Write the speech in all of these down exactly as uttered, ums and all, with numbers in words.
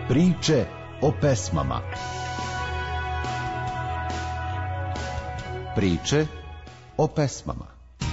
Priče o pesmama. Priče o pesmama.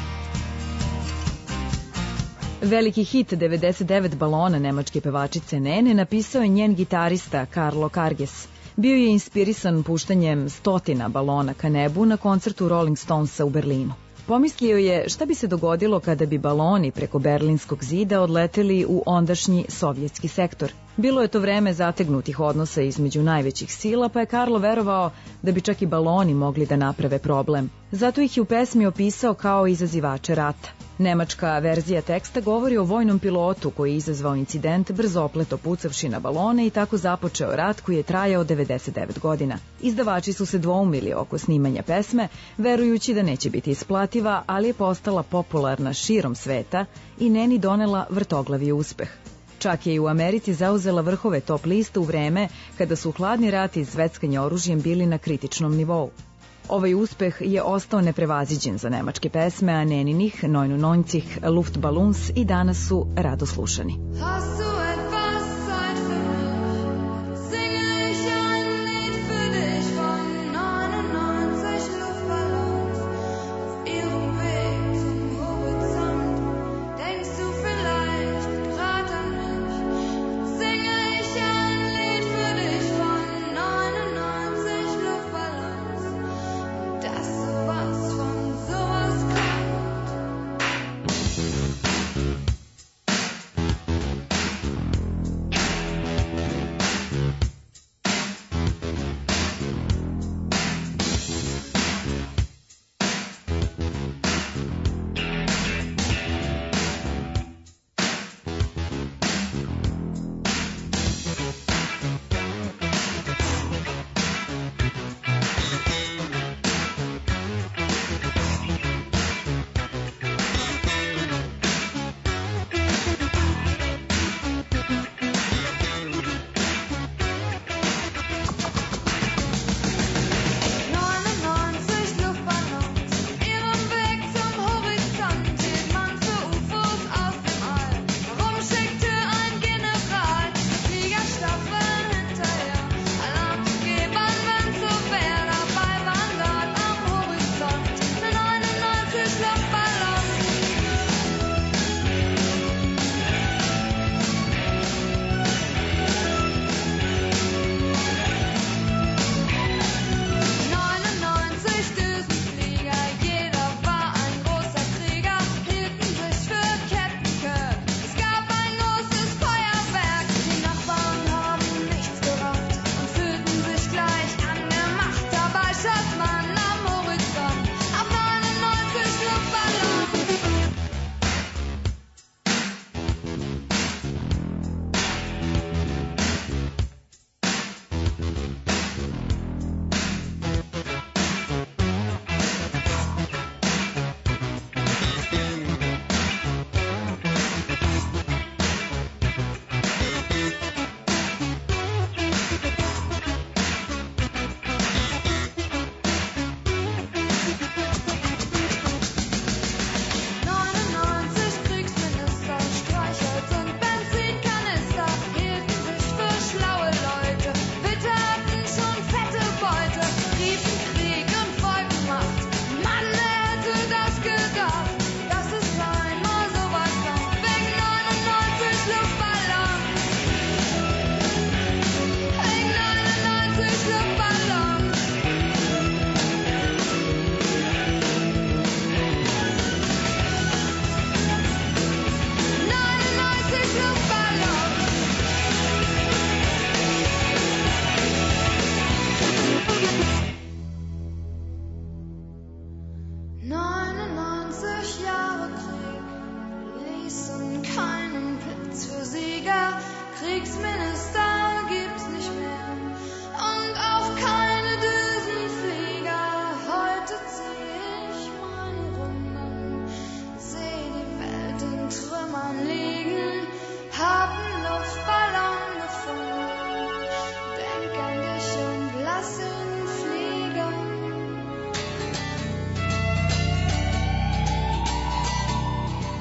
Veliki hit devedeset devet balona nemačke pevačice Nene napisao je njen gitarista Carlo Karges. Bio je inspirisan puštanjem stotina balona ka nebu na koncertu Rolling Stonesa u Berlinu. Pomislio je šta bi se dogodilo kada bi baloni preko Berlinskog zida odleteli u ondašnji sovjetski sektor. Bilo je to vreme zategnutih odnosa između najvećih sila, pa je Carlo verovao da bi čak i baloni mogli da naprave problem. Zato ih je u pesmi opisao kao izazivače rata. Nemačka verzija teksta govori o vojnom pilotu koji je izazvao incident brzopleto pucavši na balone i tako započeo rat koji je trajao devedeset devet godina. Izdavači su se dvoumili oko snimanja pesme, verujući da neće biti isplativa, ali je postala popularna širom sveta i Neni donela vrtoglavi uspeh. Čak je i u Americi zauzela vrhove top liste u vreme kada su hladni rat i zveckanje oružjem bili na kritičnom nivou. Ovaj uspeh je ostao neprevaziđen za nemačke pesme, a Neninih neunundneunzig Luftballons i danas su rado slušani.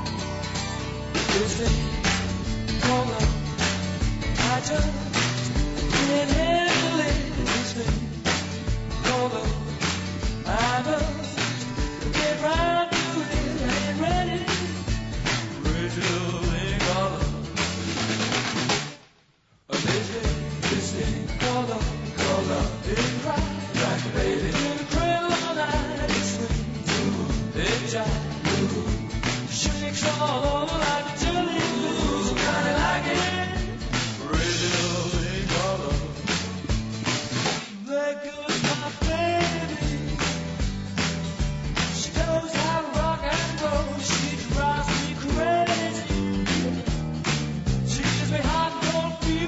Listen, hold on, I just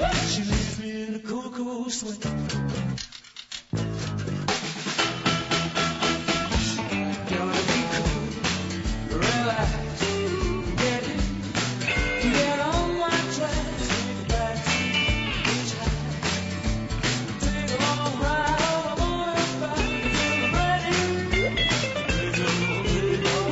She leaves me in a cool, cool sweat. Gotta be cool, relax, get it, get on my tracks, take a backseat, hitchhike, take a long ride on a motorbike until I'm ready. Raise a little bit of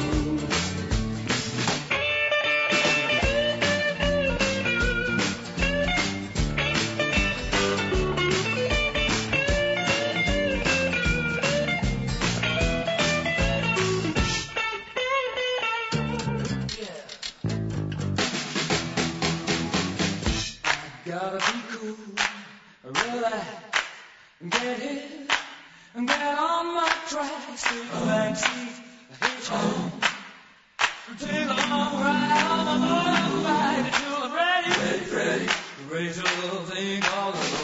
gotta be cool, relax, get hit, get on my tracks, take a backseat, hitchhike, take a long ride on my motorbike until I'm ready, ready, ready, raise a little thing all over.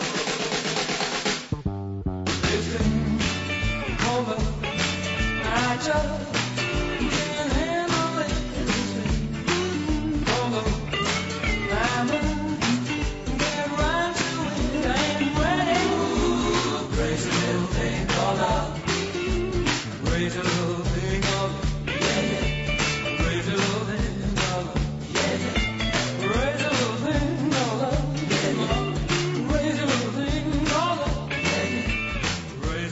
This thing called love, I just can't handle it. This thing called love, I'm a Raise a little thing called love. Raise a little thing called love. Yeah, yeah. Raise a little thing called love. Yeah, yeah. Raise a little thing called love. Yeah, yeah. Raise a little thing called love. Yeah, yeah. Raise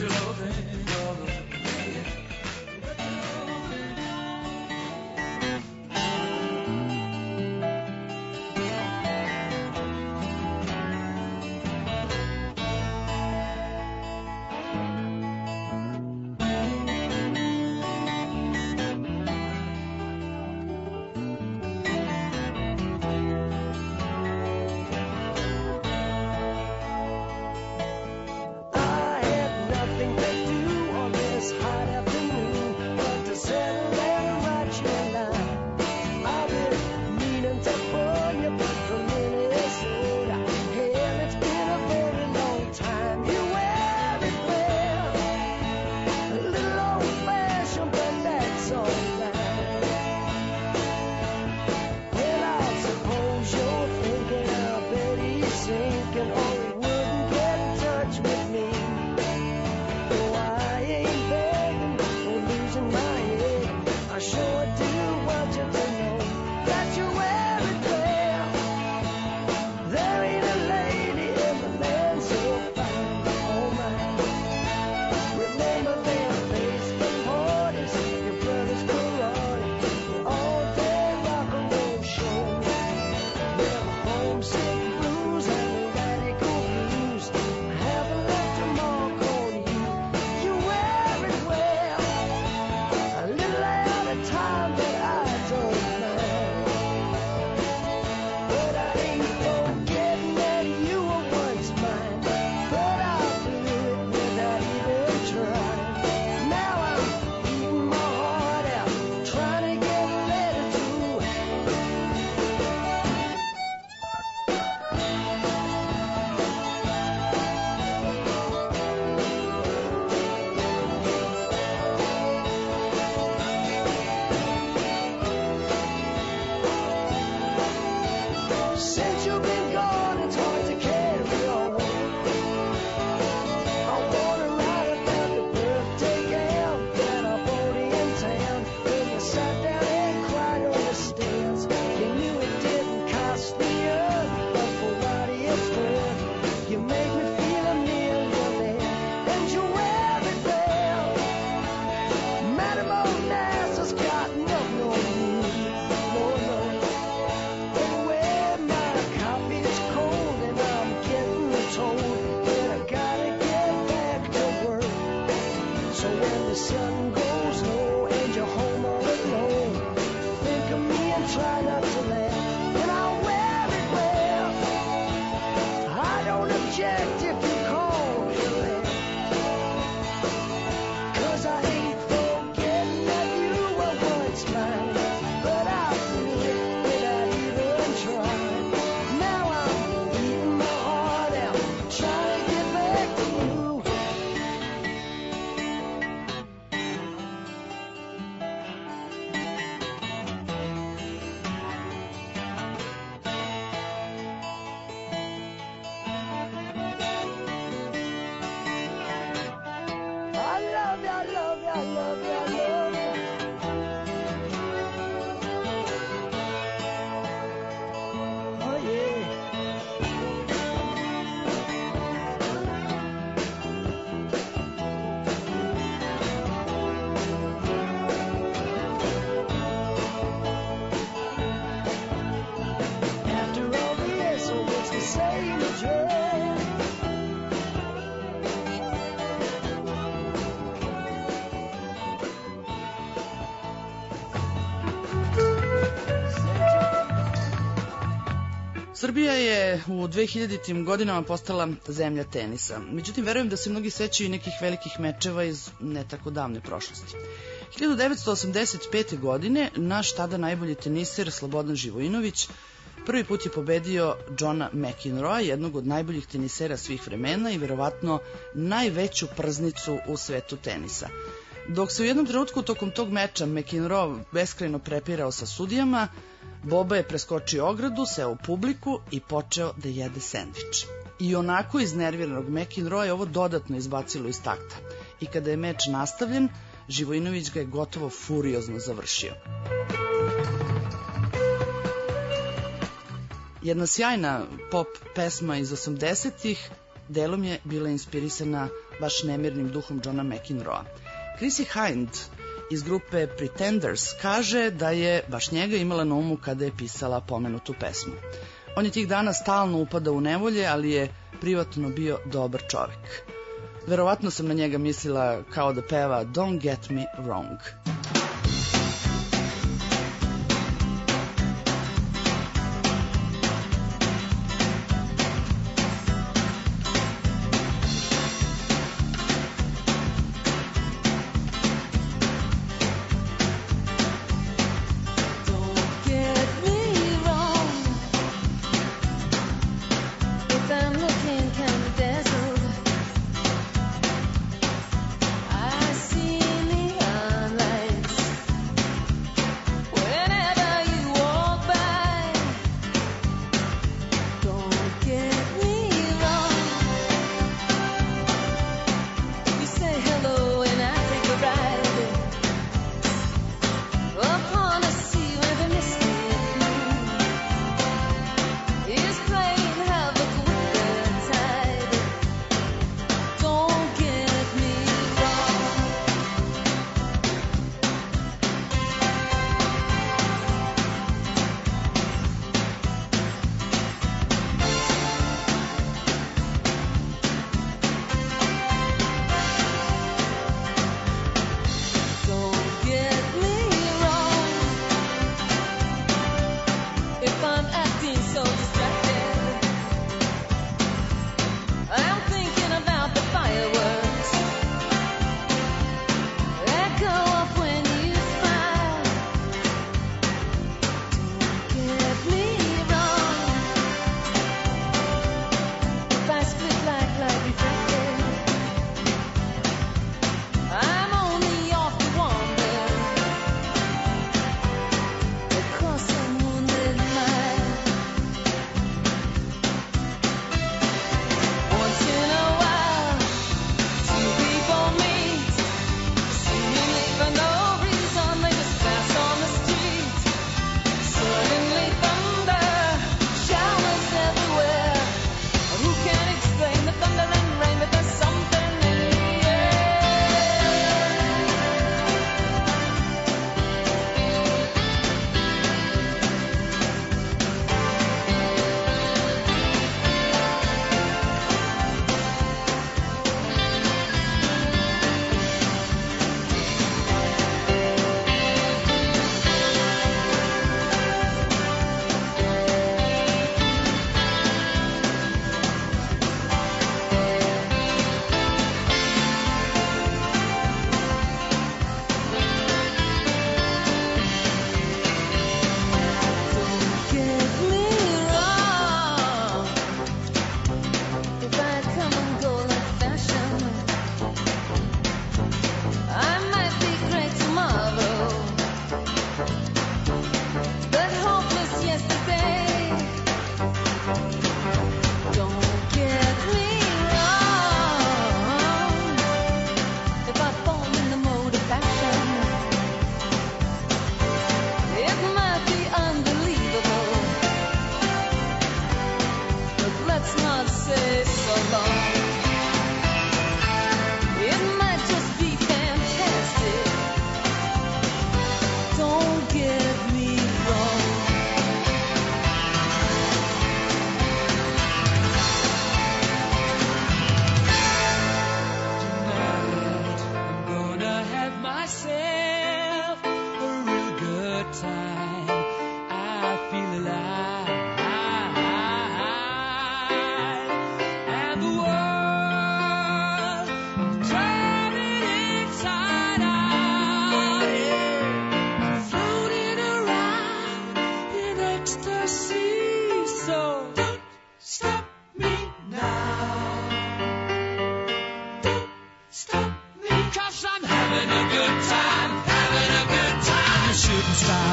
Srbija je u dvehiljaditim godinama postala zemlja tenisa. Međutim, verujem da se mnogi sećaju nekih velikih mečeva iz ne tako davne prošlosti. hiljadu devetsto osamdeset pete. godine naš tada najbolji teniser Slobodan Živojinović prvi put je pobedio Johna McEnroya, jednog od najboljih tenisera svih vremena i verovatno najveću prznicu u svetu tenisa. Dok se u jednom trenutku tokom tog meča McEnroe beskrajno prepirao sa sudijama, Boba je preskočio ogradu, seo u publiku i počeo da jede sendvič. I onako iznerviranog McEnroe je ovo dodatno izbacilo iz takta. I kada je meč nastavljen, Živojinović ga je gotovo furiozno završio. Jedna sjajna pop pesma iz osamdesetih delom je bila inspirisana baš nemirnim duhom Johna McEnroea. Chrissie Hynde iz grupe Pretenders kaže da je baš njega imala na umu kada je pisala pomenutu pesmu. On je tih dana stalno upadao u nevolje, ali je privatno bio dobar čovek. Verovatno sam na njega mislila kao da peva Don't Get Me Wrong. I see neon lights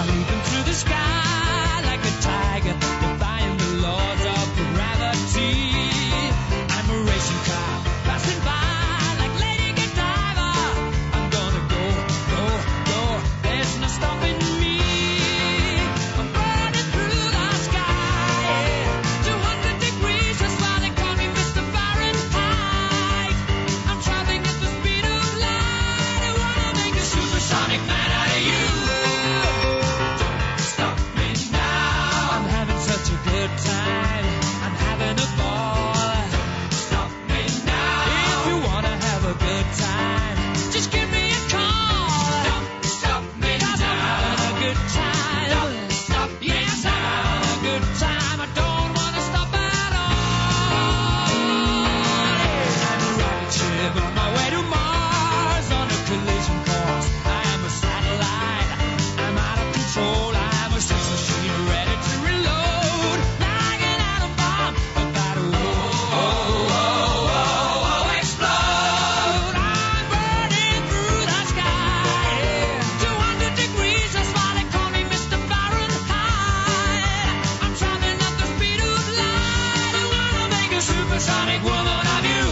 leaping through the sky like a tiger, defying the laws of gravity. I'm a racing car passing by like Lady Godiva. I'm gonna go, go, go. There's no stopping me. I'm burning through the sky, two hundred degrees. That's why they call me Mister Fahrenheit. I'm traveling at the speed of light. I wanna make a supersonic man out of you. Don't stop me now. I'm having such a good time. I'm having a ball. Stop me now. If you wanna have a good time, just give me a call. Don't stop me now. I'm having a good time. Don't stop me yes, now. I'm having a good time. I don't wanna stop at all. I'm a rocket ship on my way to Mars on a collision course. I am a satellite. I'm out of control. I'm a sex machine ready to reload. Like an atom bomb about to oh, oh, oh, oh, oh, explode. I'm burning through the sky, two hundred degrees. That's why they call me Mister Fahrenheit. I'm traveling at the speed of light. I wanna make a supersonic woman of you.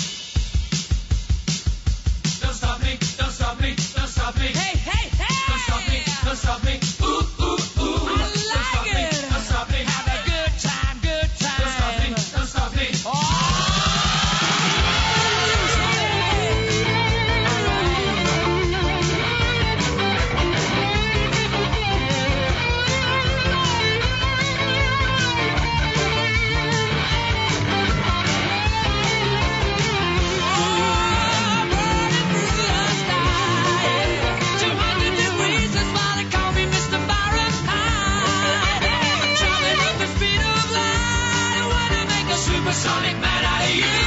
Don't stop me, don't stop me, don't stop me. Hey, hey, hey! Don't stop me, don't stop me. Ooh, ooh, ooh. I like don't stop it. Me, don't stop me. Have a good time, good time. Don't stop me, don't stop me. two hundred degrees, that's why they call me Mister Fahrenheit. I'm traveling at the speed of light. I wanna make a supersonic man out of you.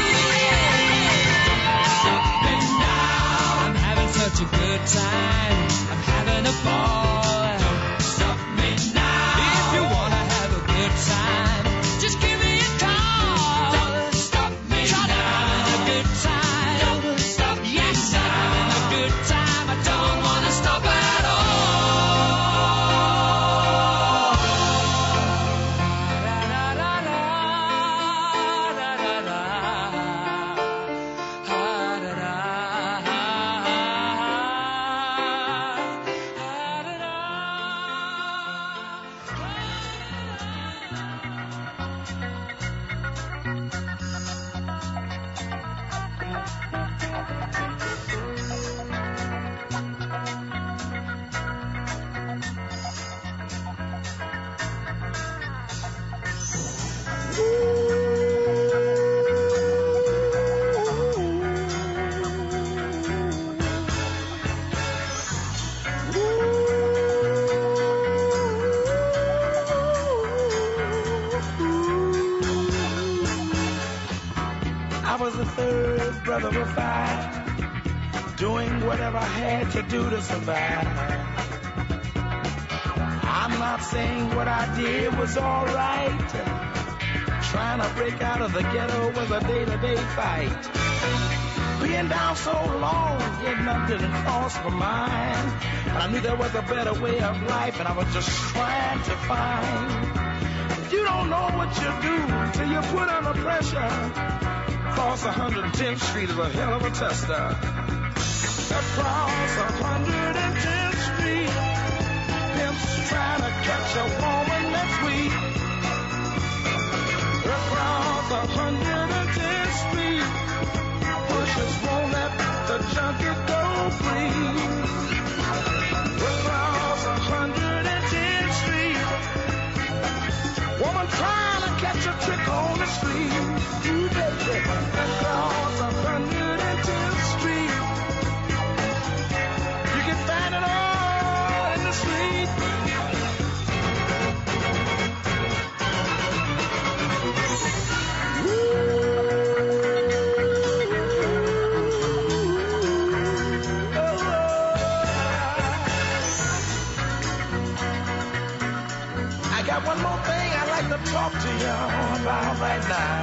Stop me now. I'm having such a good time. I'm having a ball. Don't stop me now. If you wanna have a good time, just give me a call. Don't stop me now. I'm having a good time. Don't stop me yes, now. I'm having a good time. I don't wanna stop at all. I was the third brother of five, doing whatever I had to do to survive. I'm not saying what I did was all right. Trying to break out of the ghetto was a day-to-day fight. Being down so long, yet none didn't cross my mind. But I knew there was a better way of life, and I was just trying to find. You don't know what you do till you put under pressure. Across one hundred tenth Street is a hell of a tester. Across one hundred tenth Street, pimps trying to catch a woman that's weak. Across one hundred tenth Street, pushers won't let the junkie go free. Across one hundred tenth Street, woman trying to catch a trick on the street. Ooh, baby. Across one hundred tenth Street, you can find it all in the street. I got one more thing I'd like to talk to you about right now.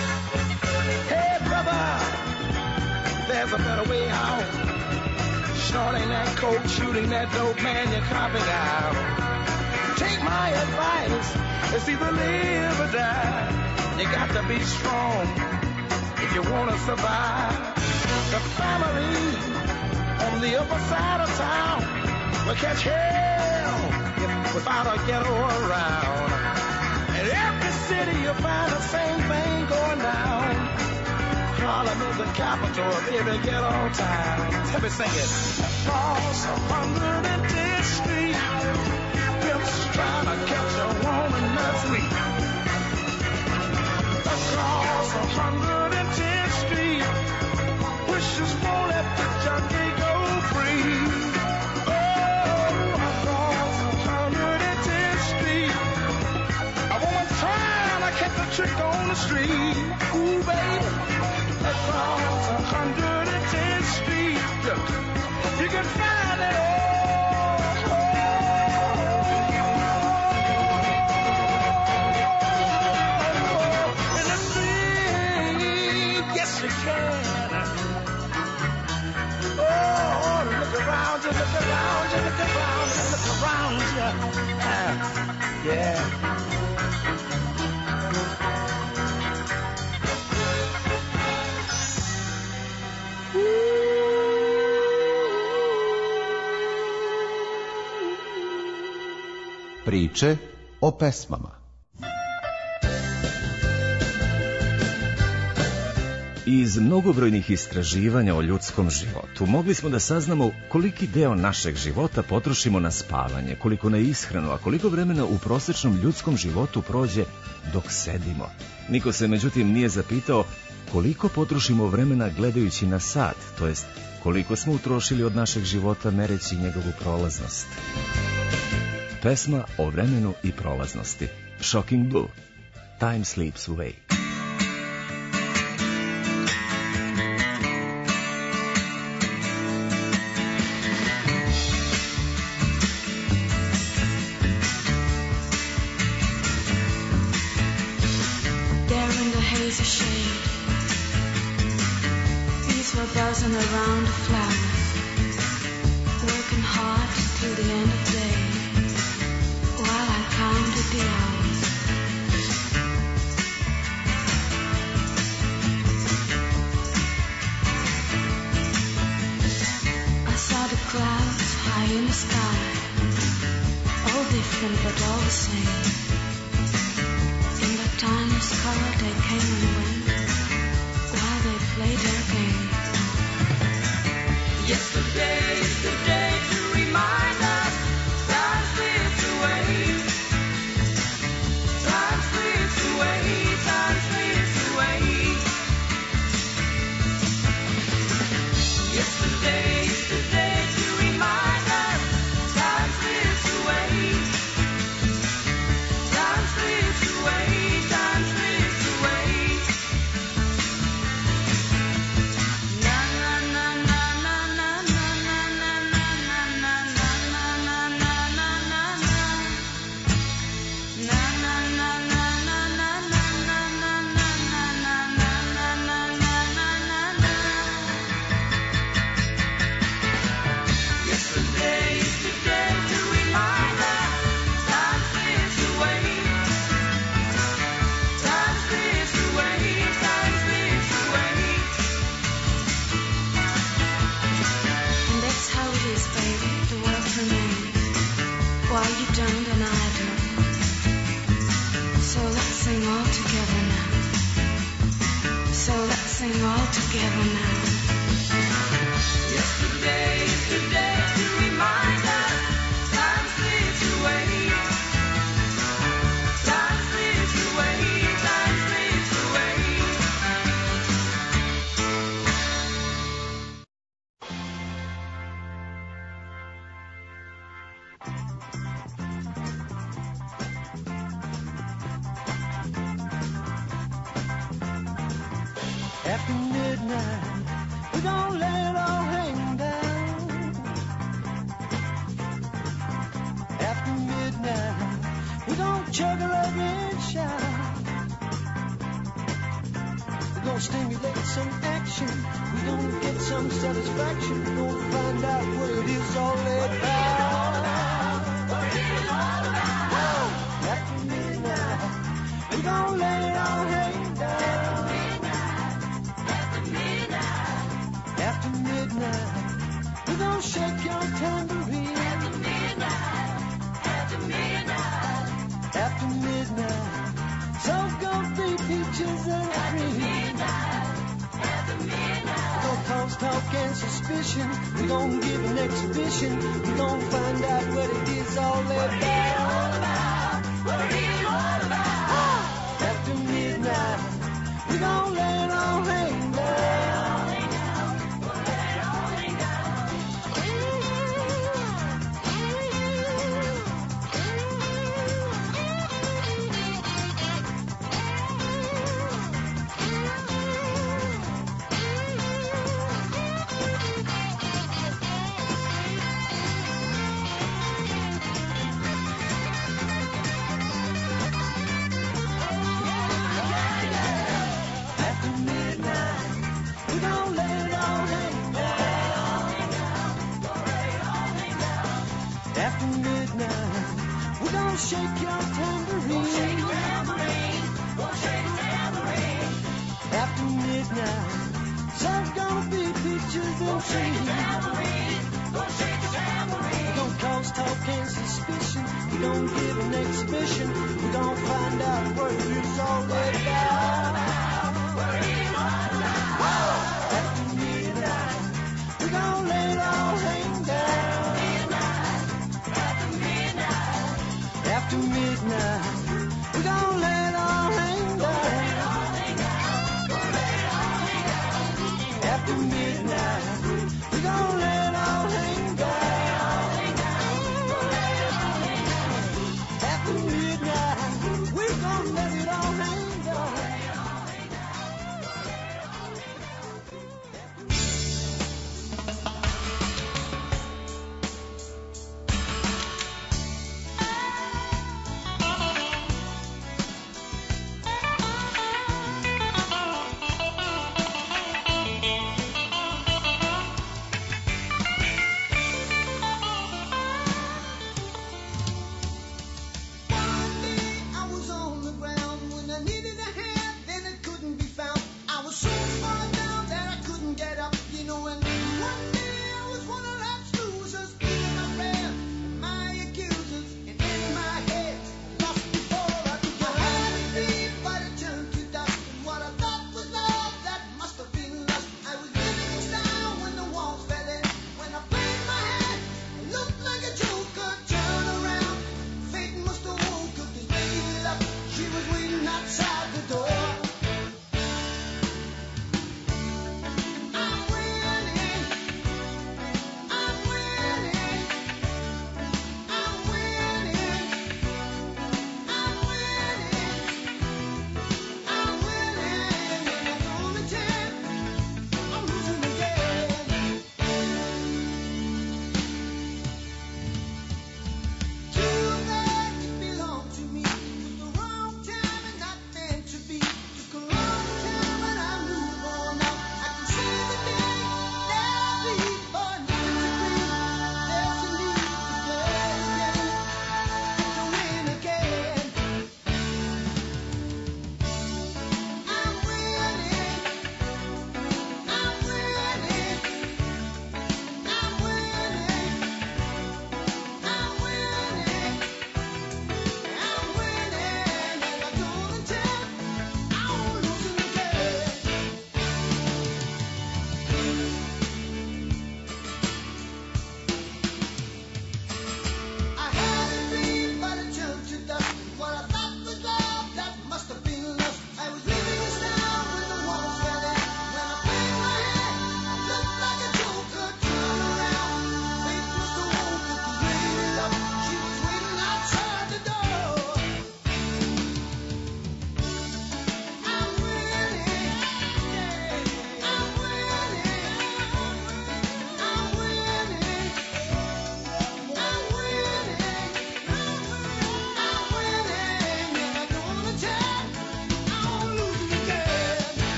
Hey, brother, there's a better way out. snorting that coke, shooting that dope, man, you're copping out. Take my advice, it's either live or die. You got to be strong if you want to survive. The family on the upper side of town will catch hell without a ghetto around. In every city you'll find the same thing going down. Harlem is the capital of every ghetto town. Let me sing it. Across one hundred tenth Street, pimps trying to catch a woman that's weak. Across one hundred tenth Street, wishes won't let the junkie go free. Oh, across one hundred tenth Street, a woman trying to catch a trick on the street. Ooh, baby. Across one hundred tenth Street, you can find it all. In the street, yes you can. Oh, look around you, look around you, look around you, look around you. Uh, yeah. Priče o pesmama. Iz mnogobrojnih istraživanja o ljudskom životu mogli smo da saznamo koliki deo našeg života potrošimo na spavanje, koliko na ishranu, a koliko vremena u prosečnom ljudskom životu prođe dok sedimo. Niko se međutim nije zapitao koliko potrošimo vremena gledajući na sat, to jest koliko smo utrošili od našeg života mereći njegovu prolaznost. Pesma o vremenu i prolaznosti. Shocking Blue. Time Sleeps Away. There in the hazy shade, bees were buzzing around the flowers, working hard till the end of the day. While I counted the hours, I saw the clouds high in the sky, all different but all the same. In the timeless color they came and went, while they played their game. Yesterday is the day to remind us time slips away. Time slips away. Time slips away. Yesterday is the day to remind us time slips away. Time slips away. Time slips away. Na na na na na na na na na na na na na na na na. Na na na na na na na na na na na na na na na na. Yesterday is the day to remind us time slips away. Time slips away. Time slips away. And that's how it is, baby, the world remains, while you don't and I don't. So let's sing all together now. So let's sing all together now. Yesterday is the day to remind us time slips away. Time slips away. Time slips away. After midnight, we don't let it all hang down. After midnight, we don't chug a lug and shout. We're gonna stimulate some action. We're gonna get some satisfaction. We're gonna find out what it is all about. What it is all about. After midnight, we're gonna let it all hang down. After midnight, after midnight, we're gonna shake your tambourine. After midnight, after midnight, after midnight. So gonna be peaches and cream. After midnight, no cause, talk, and suspicion. We're gonna give an exhibition. We're gonna find out what it is all about. What it is all about. After midnight, we're gonna let it all hang down. Shake your tambourine. Shake your tambourine. Gonna shake your tambourine. After midnight, so's gonna be peaches and cream. Gonna shake your tambourine. We're gonna cause talk and suspicion. We're gonna give an exhibition. We're gonna find out what it is all about. What it is all about. After midnight, we're gonna let it all hang down. After midnight, we're gonna let it all hang down. After midnight, we're gonna let it all hang down. After midnight, we're gonna let it all hang down.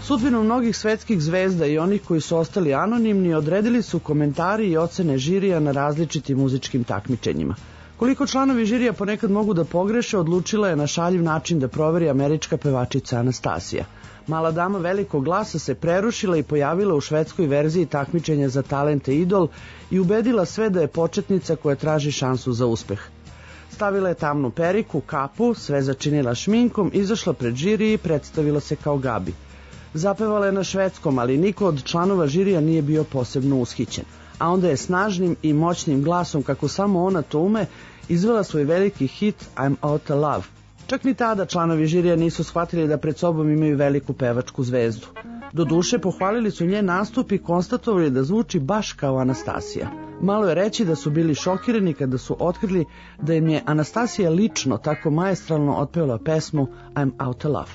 Sudbinu mnogih svetskih zvezda i onih koji su ostali anonimni odredili su komentari i ocene žirija na različitim muzičkim takmičenjima. Koliko članovi žirija ponekad mogu da pogreše, odlučila je na šaljiv način da proveri američka pevačica Anastasija. Mala dama velikog glasa se prerušila i pojavila u švedskoj verziji takmičenja za talente Idol i ubedila sve da je početnica koja traži šansu za uspeh. Stavila je tamnu periku, kapu, sve začinila šminkom, izašla pred žiri i predstavila se kao Gabi. Zapevala je na švedskom, ali niko od članova žirija nije bio posebno ushićen. A onda je snažnim i moćnim glasom, kako samo ona to ume, izvela svoj veliki hit I'm Outta Love. Čak ni tada članovi žirija nisu shvatili da pred sobom imaju veliku pevačku zvezdu. Doduše, pohvalili su njen nastup i konstatovali da zvuči baš kao Anastasija. Malo je reći da su bili šokirani kada su otkrili da im je Anastasija lično tako maestralno otpevala pesmu I'm Outta Love.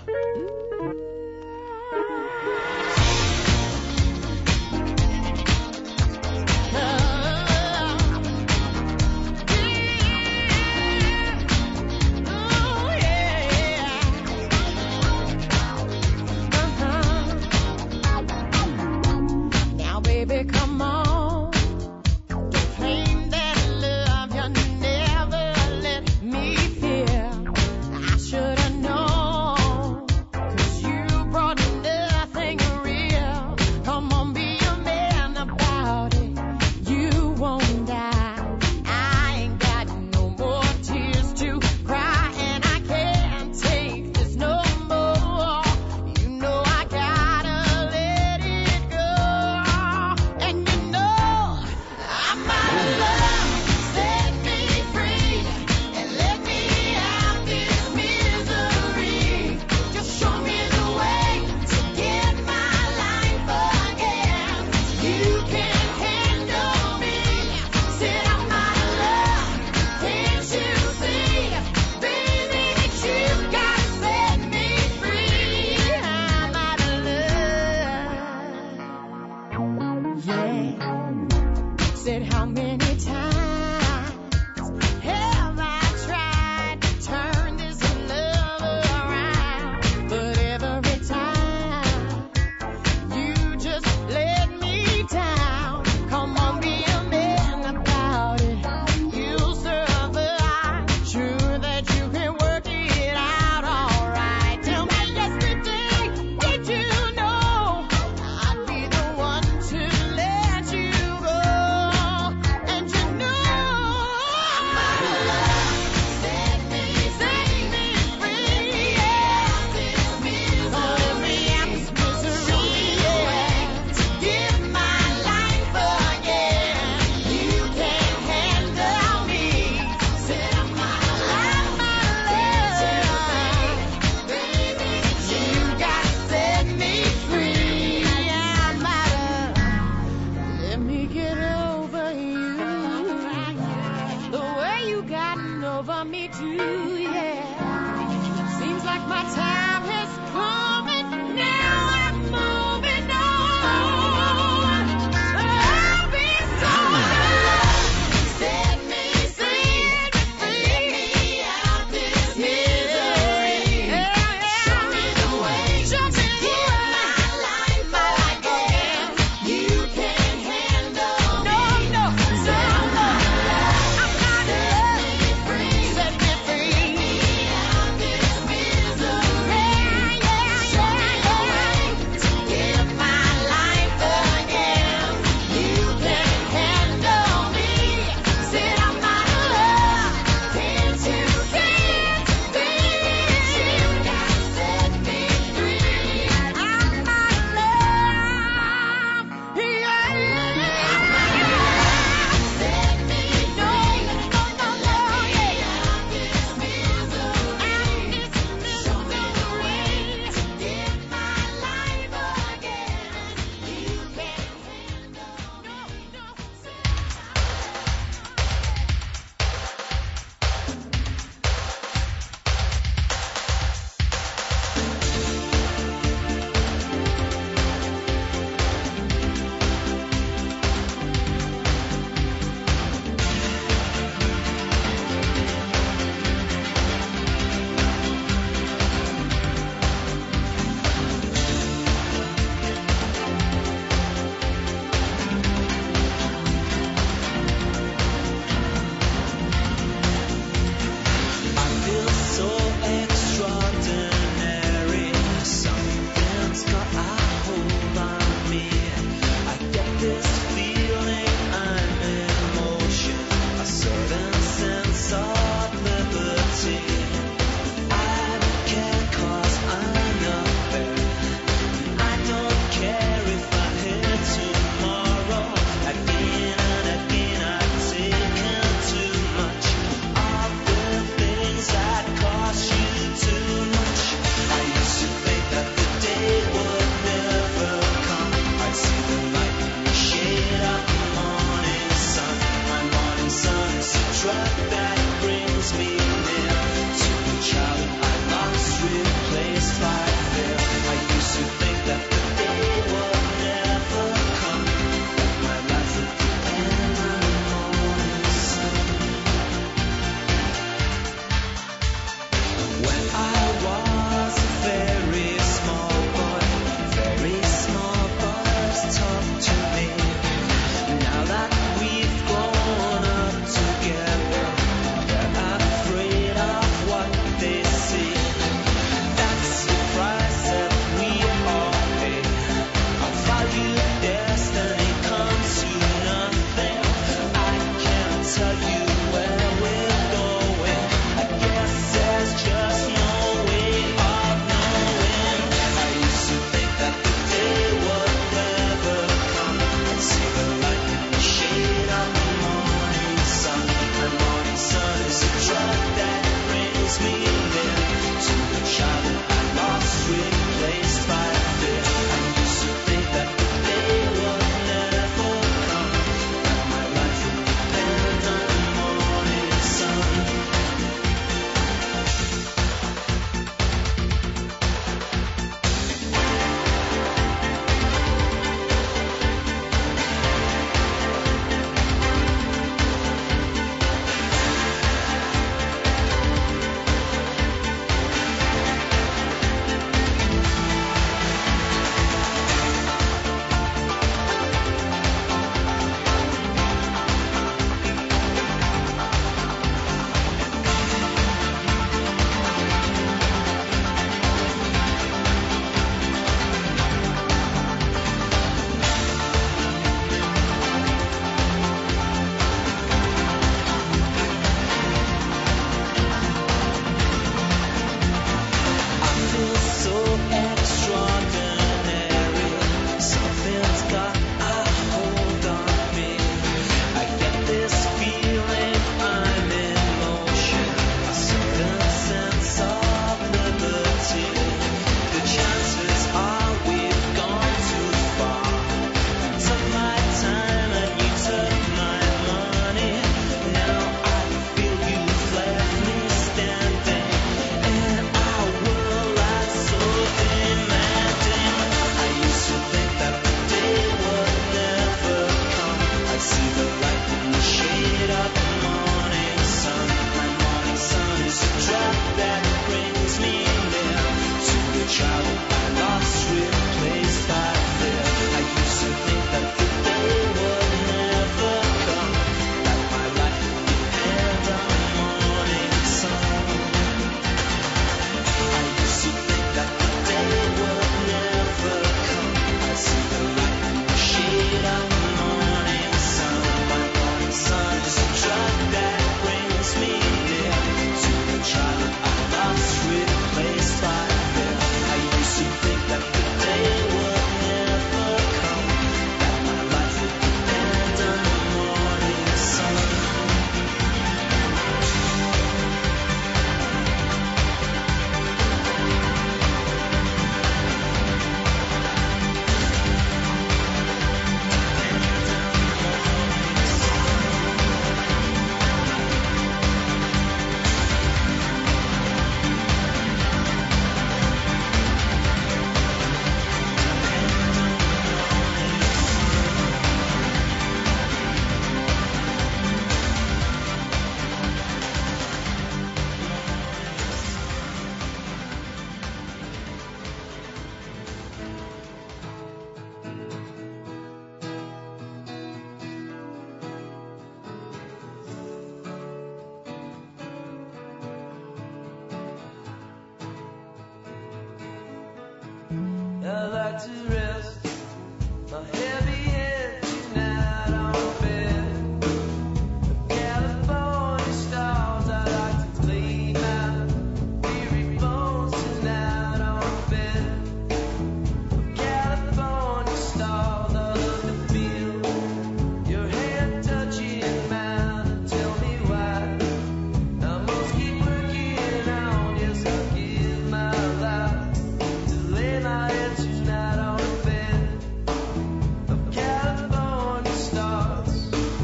to rest my heavy head tonight on a bed of California stars. I like to lay my weary bones tonight on a bed of California stars. I love to feel your hand touching mine and tell me why I must keep working on. Yes, I'll give my life to lay my head tonight on a bed of California stars.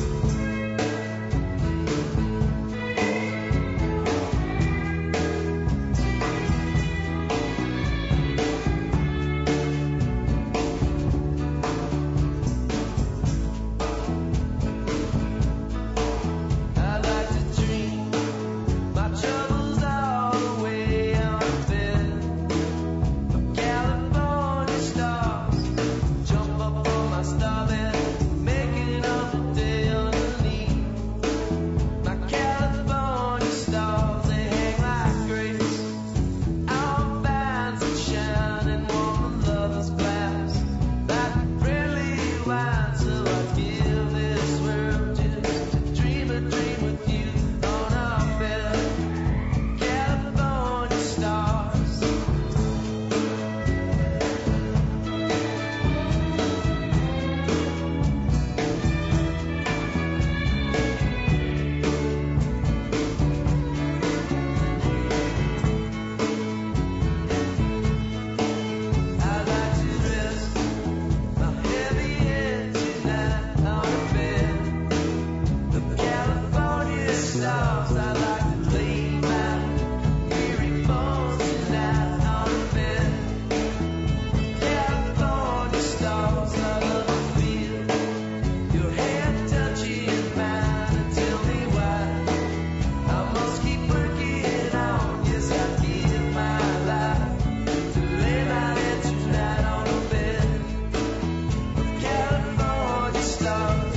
I like to dream my troubles all away on a bed of California stars. Jump up on my starbed, making up the day underneath my California stars. They hang like grapes out bands that shine and warm the lovers' blast like friendly wine. So I give this world just to dream a dream with you on our bed, California stars. I like to rest my heavy head tonight on a bed of California stars. I like to lay my weary bones tonight on a bed of California stars. I love to feel your hand touching mine and tell me why I must keep working on. Yes, I give my life to lay my head tonight on a bed of California stars.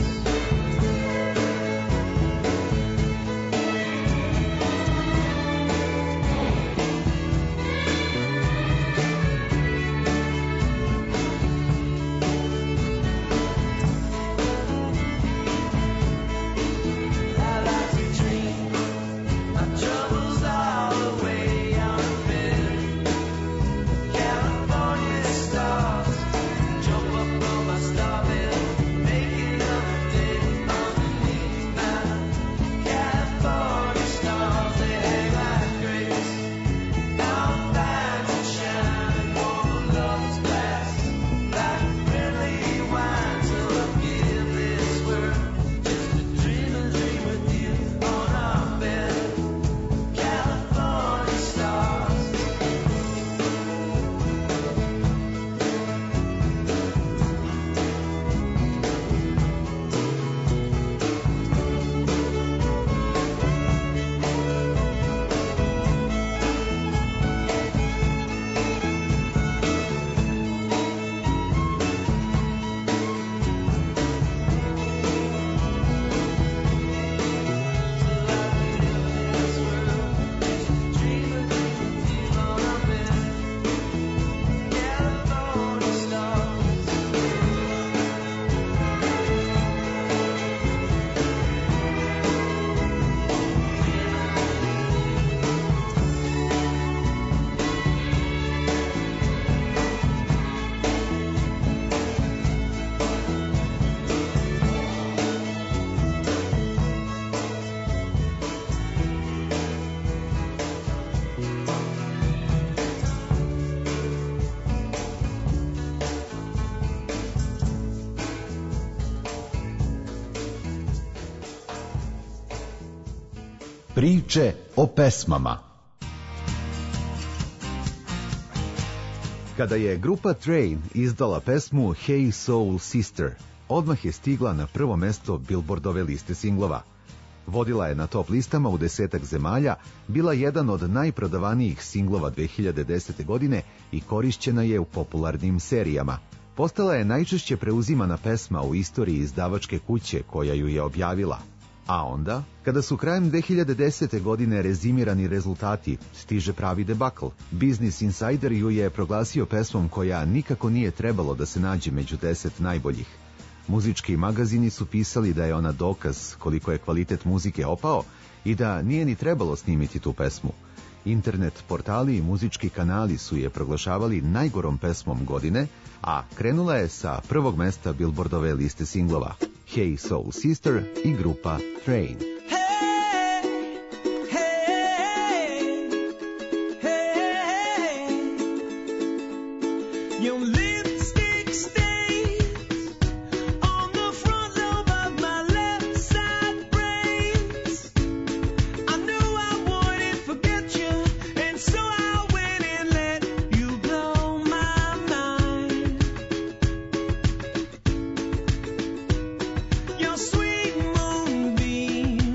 I like to dream my troubles all away on a bed of California stars. Jump up on my starbed, making up the day underneath my California stars. They hang like grapes out bands that shine and warm the lover's glass like friendly wine. So I'll give this world just to dream a dream with you on our bed, California stars. Priče o pesmama. Kada je grupa Train izdala pesmu Hey Soul Sister, odmah je stigla na prvo mesto Billboardove liste singlova. Vodila je na top listama u desetak zemalja, bila jedan od najprodavanijih singlova dve hiljade desete. godine i korišćena je u popularnim serijama. Postala je najčešće preuzimana pesma u istoriji izdavačke kuće koja ju je objavila. A onda, kada su krajem dve hiljade desete. godine rezimirani rezultati, stiže pravi debakl. Business Insider ju je proglasio pesmom koja nikako nije trebalo da se nađe među deset najboljih. Muzički magazini su pisali da je ona dokaz koliko je kvalitet muzike opao i da nije ni trebalo snimiti tu pesmu. Internet portali i muzički kanali su je proglašavali najgorom pesmom godine, a krenula je sa prvog mesta Billboardove liste singlova. Hey Soul Sister i grupa Train. Sweet moonbeam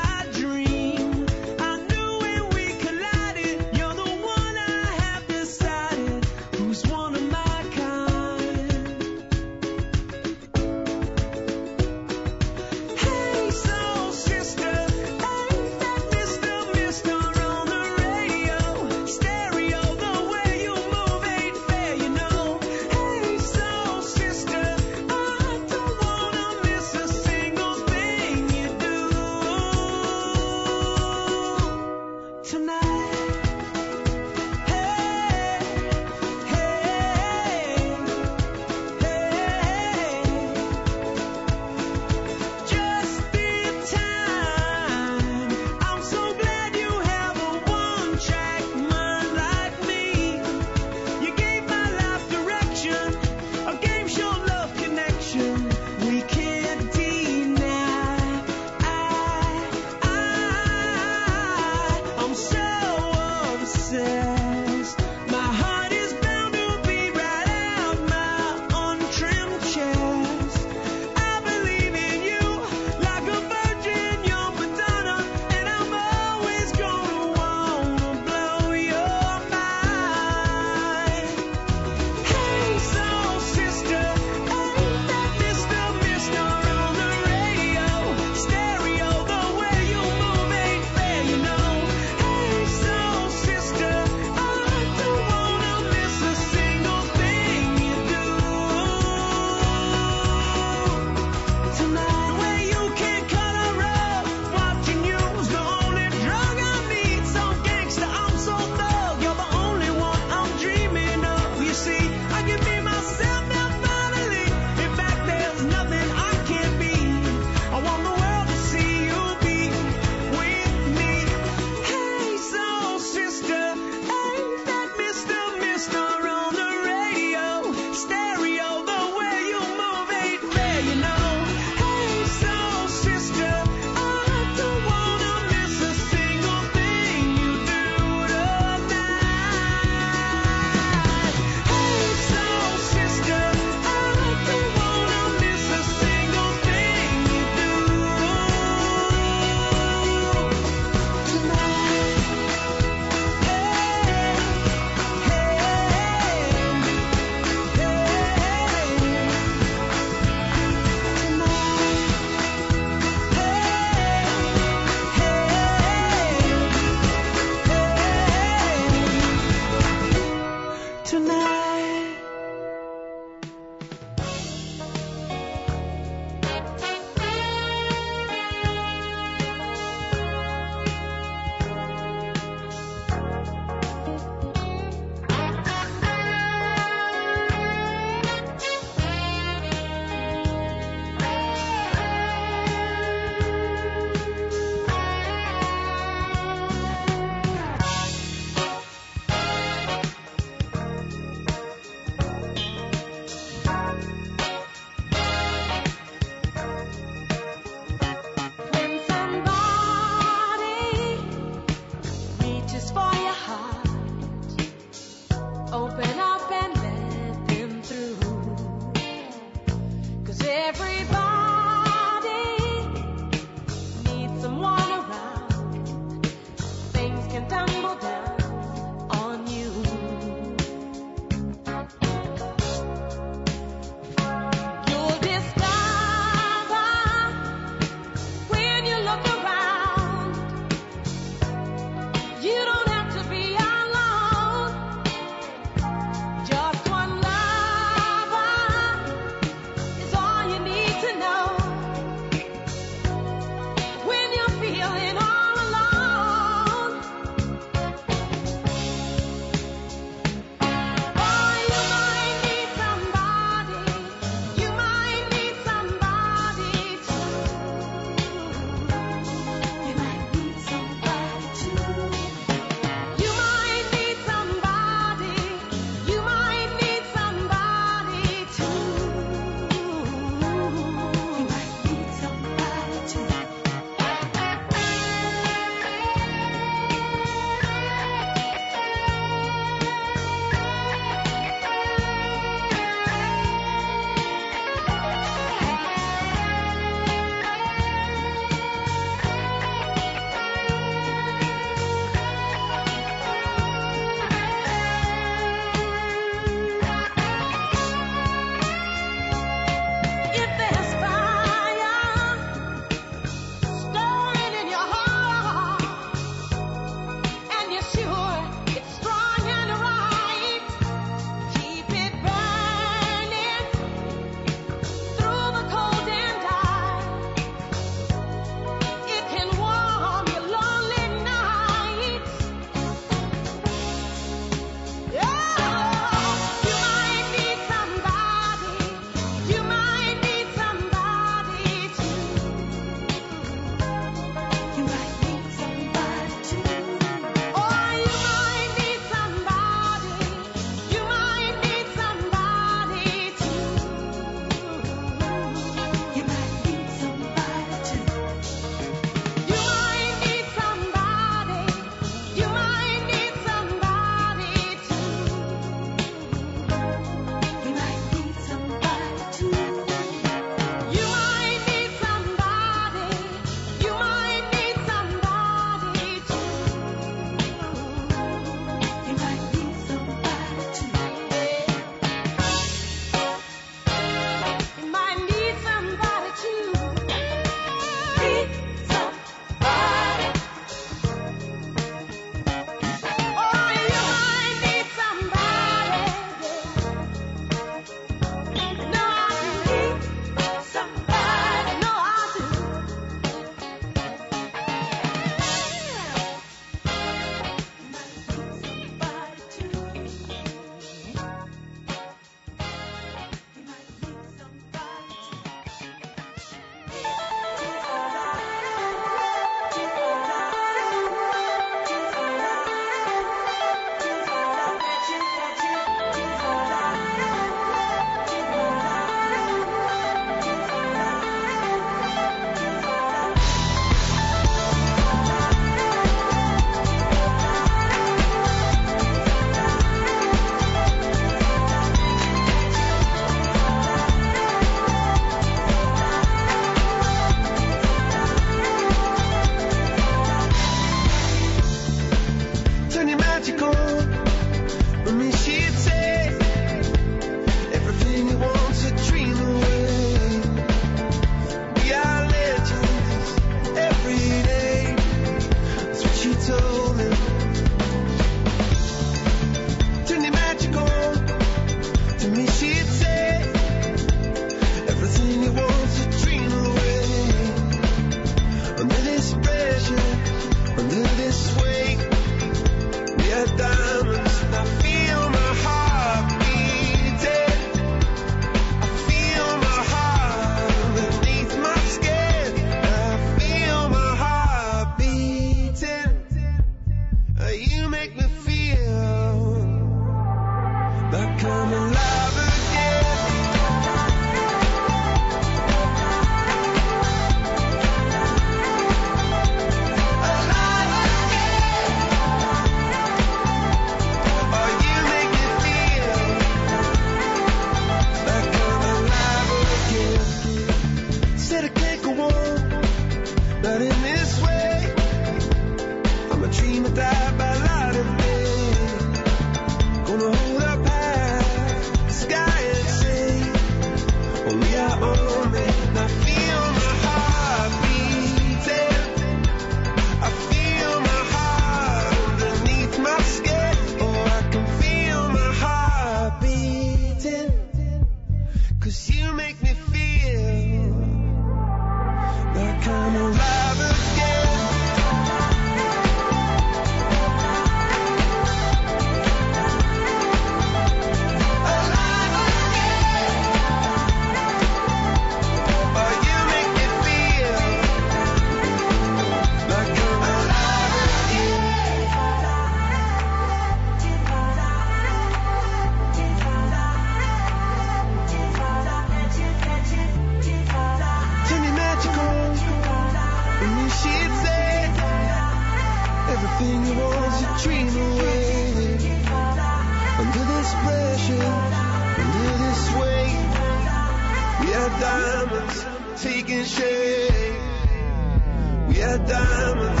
diamonds taking shape. We had diamonds